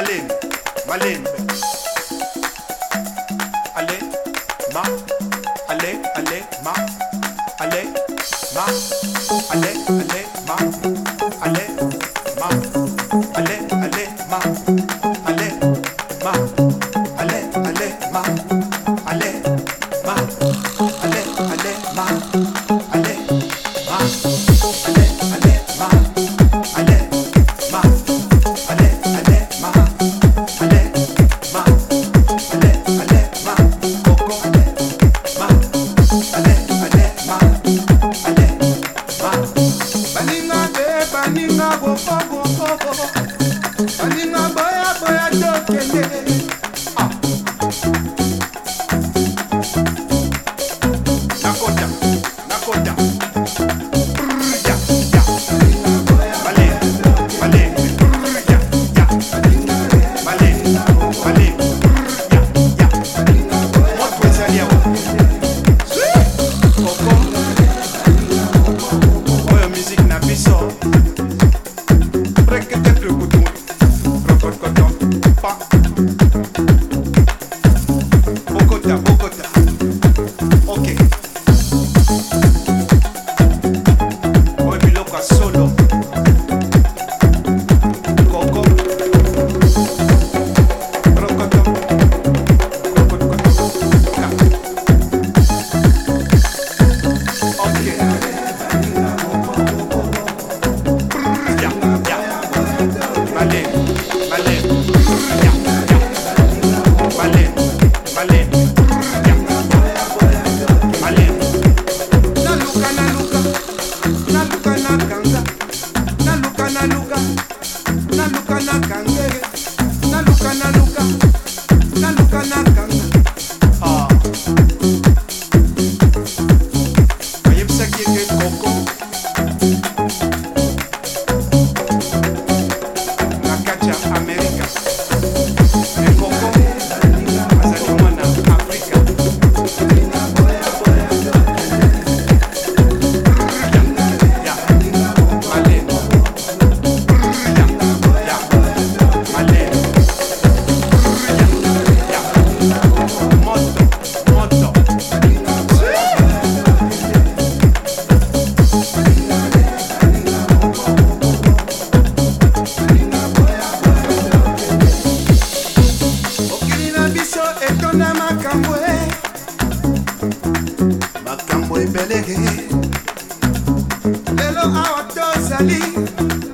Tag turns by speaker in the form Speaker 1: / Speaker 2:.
Speaker 1: Malembe, Malembe. Allez, ma, allez, allez, ma, allez, ma, allez, allez, ma, allez, ma, allez, allez, ma, allez, ma, allez, allez, ma, allez, ma, allez, allez, ma, allez, ma, allez, allez, ma, allez, ma, allez, allez, ma, allez, ma, allez, allez, ma, coco, allez, ma, allez, allez, ma, allez, ma, baninga be, baninga go go go go, baninga boya boya dokende. Nakota, Nakota. Ya, ya. Vale, vale. Ya, ya. Vale, vale. Ya, ya. What was I here? Coco. Oyo music na biso. Rekete trukutu. Rokokoto. Pa. Bogota, Bogota. Okay. Hoy mi loca solo. Coco. Rocoto. Rocoto. Ya. Okay. Ya, ya. Vale, vale. Ya, ya. Vale, vale. Ya. Vale. Na luka, na luka. Na luka, na kanga. Na luka, na luka. Na luka, na kangere. Na luka, na luka. Na luka, na kanga. Ah. Ayep saki ke Coco. Na kacha America. E Coco. Azali mwana Africa. Ya, vale. Ya, ya. Vale. Ya, ya. Moto, moto. Okili na biso etonda makambo makambo ebelege lelo awa tozali